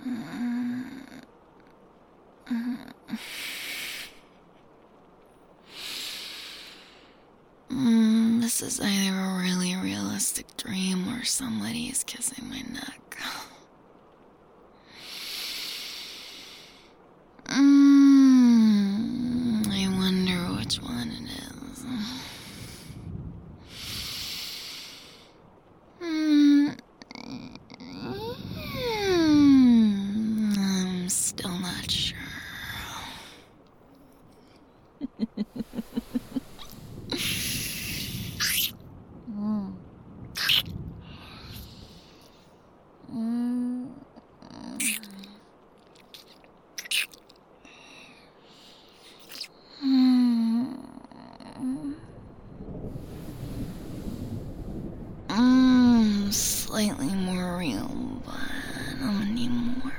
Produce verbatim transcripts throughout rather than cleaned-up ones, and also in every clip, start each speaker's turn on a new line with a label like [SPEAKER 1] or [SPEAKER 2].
[SPEAKER 1] Mm, this is either a really realistic dream or somebody is kissing my neck. Mm, I wonder which one it is. Mm, I'm still not sure. mm. Mm. Mm. Mm, slightly more real, but I'm gonna need more.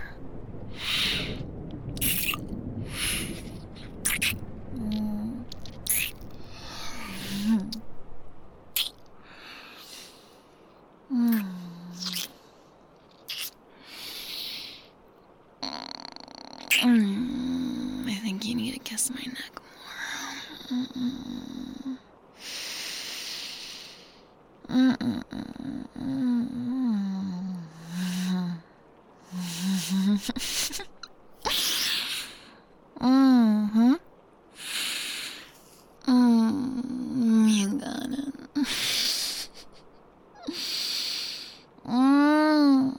[SPEAKER 1] Mm. Mm. Mm. I think you need to kiss my neck more. Mm-mm. Mm-mm. Mm-hmm. Mm, you got it. Mm.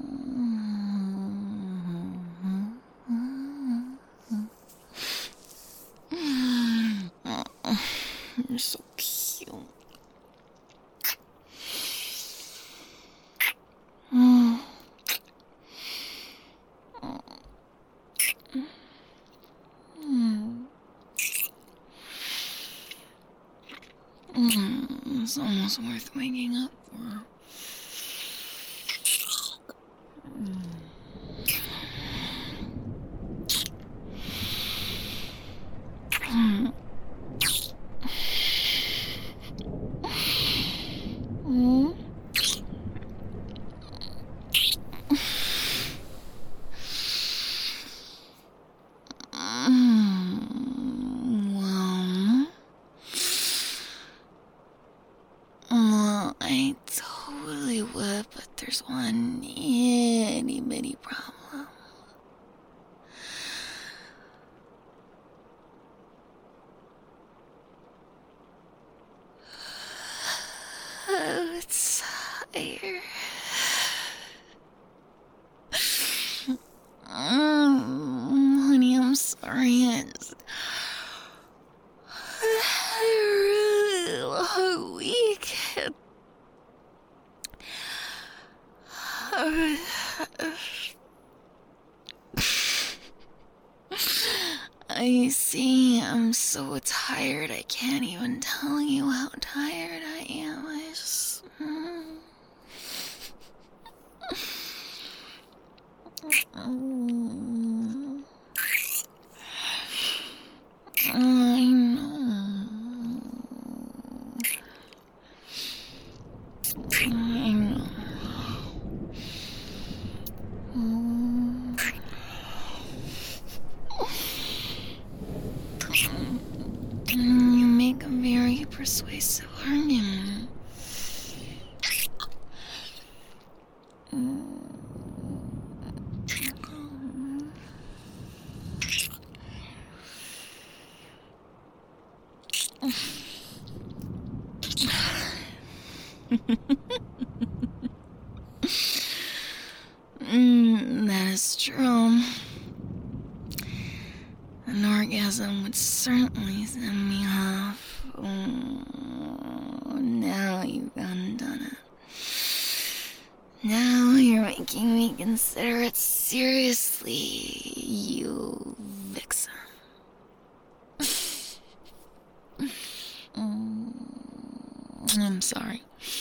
[SPEAKER 1] You're so cute. Mm. Mm. Mm. It's almost worth waking up for. Mm. Mm. Mm. Well, well, I totally would, but there's one itty bitty problem. Oh, it's higher. Mm, honey, I'm sorry. I just... I really love weekend. I see, I'm so tired. I can't even tell you how tired I am. I just. Mm. Mm. I know. I know. Mm. You make a very persuasive argument. Mm. mm, that is true. An orgasm would certainly send me off. Oh, now you've undone it. Now you're making me consider it seriously, you vixen. mm, I'm sorry.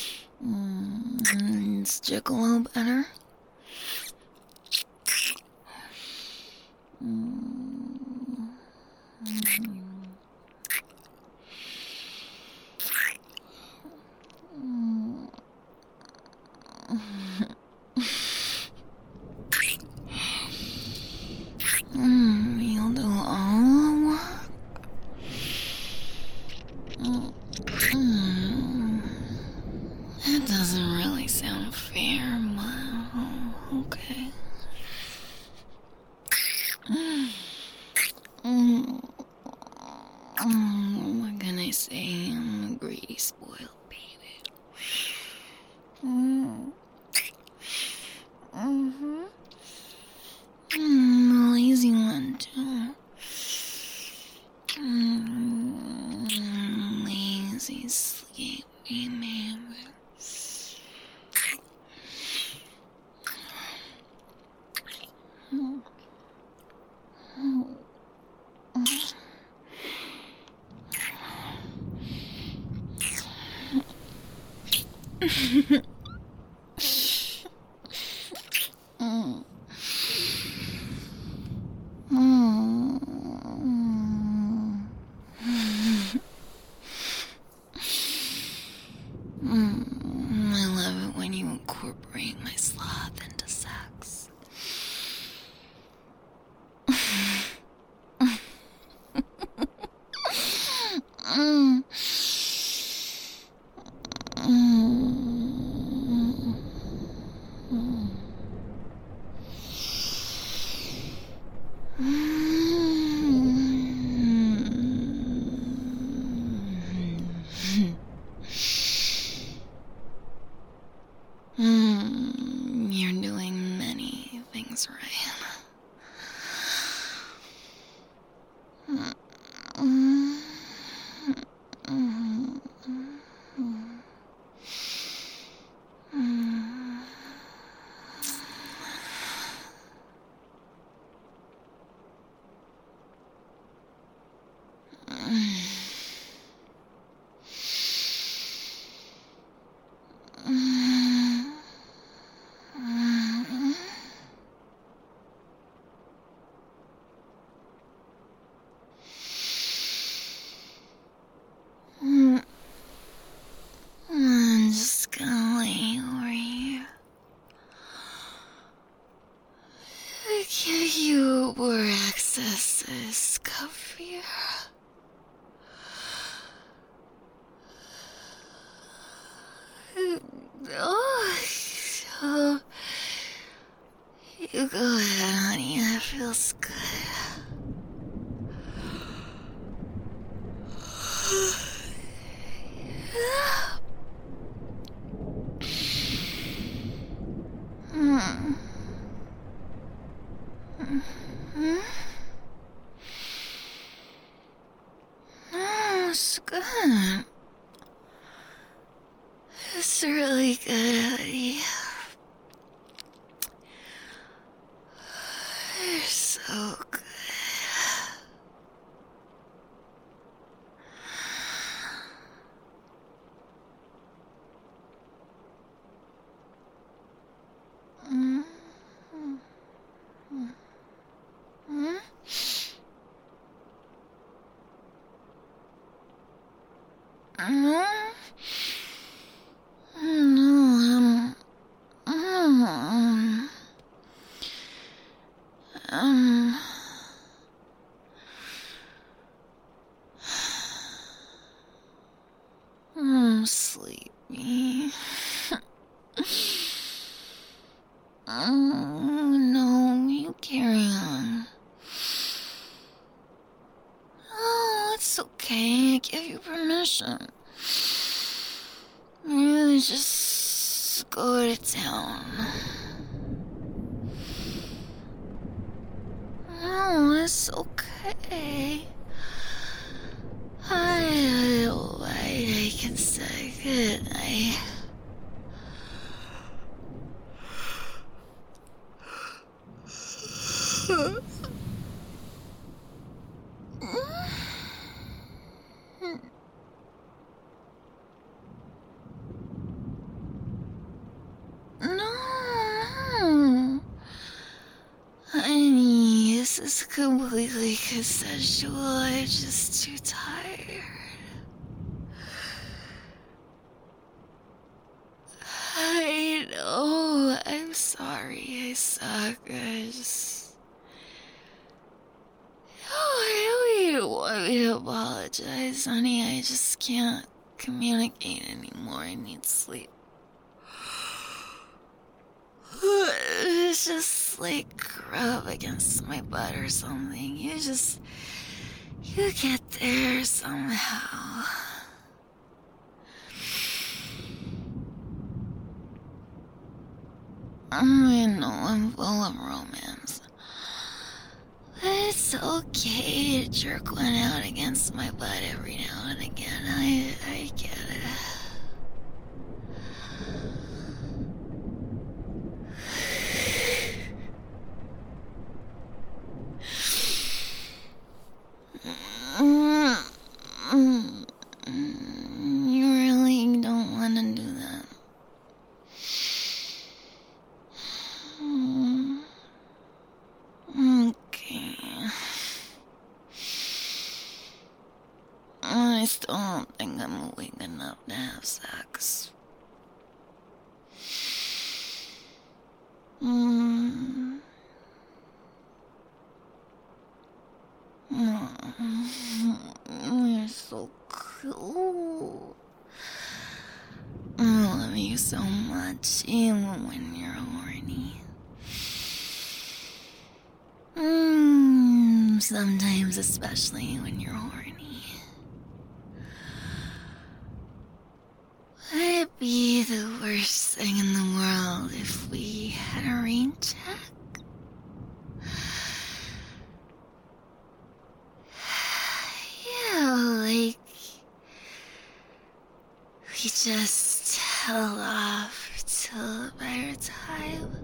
[SPEAKER 1] Mm, is Gigolo better? Mm. doesn't really sound fair, but oh, okay. Mm. Mm. Mm, what can I say? I'm a greedy, spoiled baby. Mm. Mm-hmm. Mm, a lazy one, too. Mm, lazy, sleepy man. Mm. Mm. Mm. I love it when you incorporate my sloth into sex. Mm. Mm, you're doing many things right. Mm, mm, mm, mm. I'm just gonna lay over here. Give you more access to discovery. Oh, so you go ahead, honey. That feels good. Hmm. Hmm. Oh, it's good. It's really good, honey. You're so good. Mm. Mm. Mm. Mm. No, um, um, um, I'm sleepy. Oh, no, you carry on. Oh, it's okay. I give you permission. You just go to town. Oh, it's okay. I, I, I can say good night. No, honey, this is completely consensual. I'm just too tired. I know. I'm sorry. I suck. I just. Oh, I know you want me to apologize, honey. I just can't communicate anymore. I need sleep. just like rub against my butt or something. You just, you get there somehow. I know I'm full of romance. But it's okay to jerk one out against my butt every now and again. I, I get it. You really don't want to do that. Okay. I still don't think I'm awake enough to have sex. Mm. You're so cool. I love you so much, even when you're horny. Mm, sometimes, especially when you're horny. Would it be the worst thing in the world if we had a rain check? Yeah, like we just held off till a better time.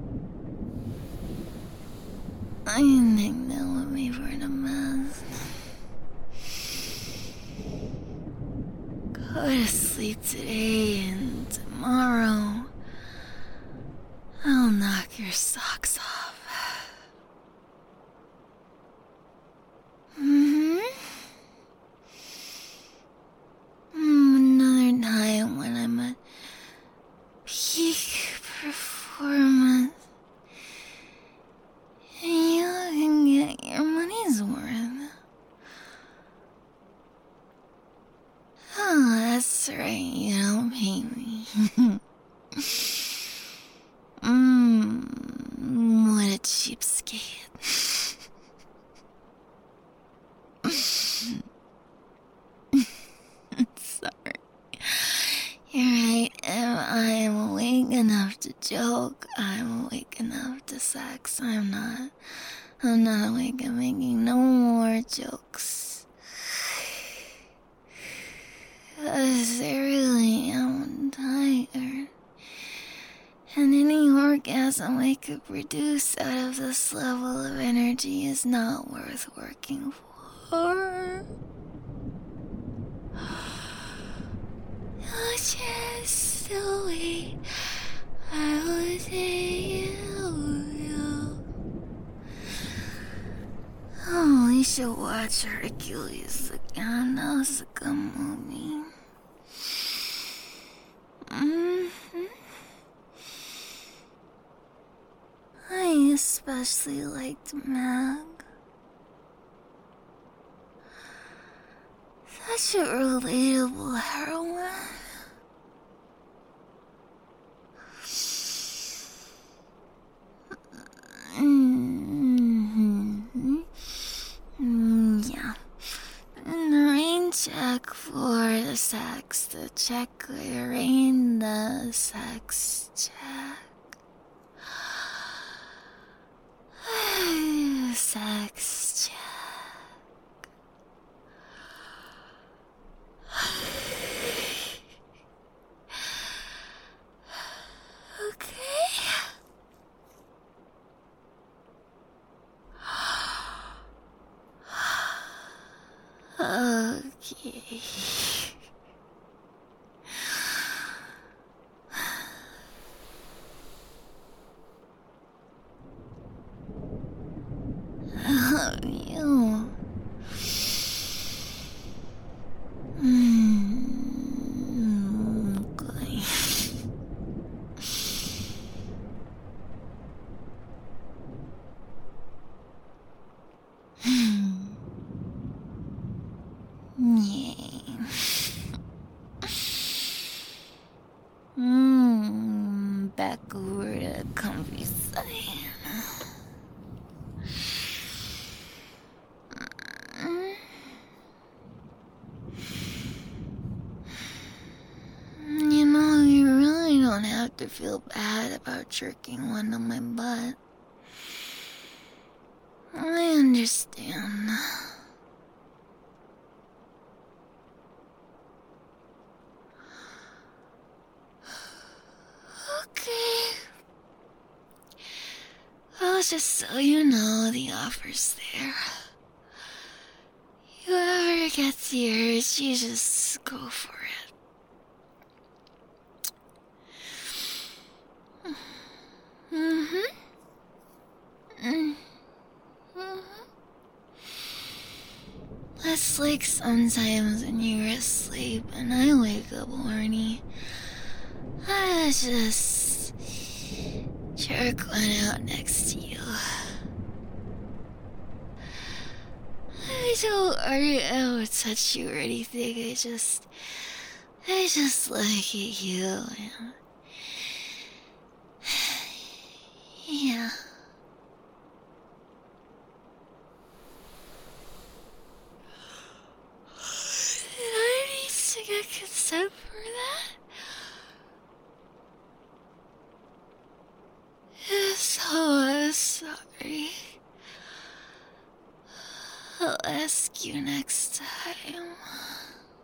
[SPEAKER 1] I think that would be for the best. Go to sleep today and tomorrow I'll knock your socks off. Mm-hmm. Another time when I'm at peak performance and you can get your money's worth. Oh, that's right, you don't pay me. Mmm, what a cheapskate. Sorry. You're right, if I'm awake enough to joke, I'm awake enough to sex. I'm not. I'm not awake at making no more jokes. Cause I really am tired. And any orgasm I could produce out of this level of energy is not worth working for. Oh, just the way I would say you. Oh, we should watch Hercules again. That was a good movie. Mm-hmm. I especially liked Mag. Such a relatable heroine. Mm-hmm. Mm, yeah. And the rain check for the sex. The check the rain, the sex check. Sex check. Okay. Okay. Oh, you. Mm, okay. Yay. Mmm, back over to the comfy side. You know, you really don't have to feel bad about jerking one on my butt. I understand. Okay. Well, just so you know, the offer's there. Whoever gets yours, you just go for it. Mm-hmm. Mm-hmm. It's like sometimes when you're asleep and I wake up horny, I just jerk one out next to you. I don't worry I would touch you or anything, I just... I just look at you and... Yeah. Did I need to get consent for that? So I'm sorry. I'll ask you next time.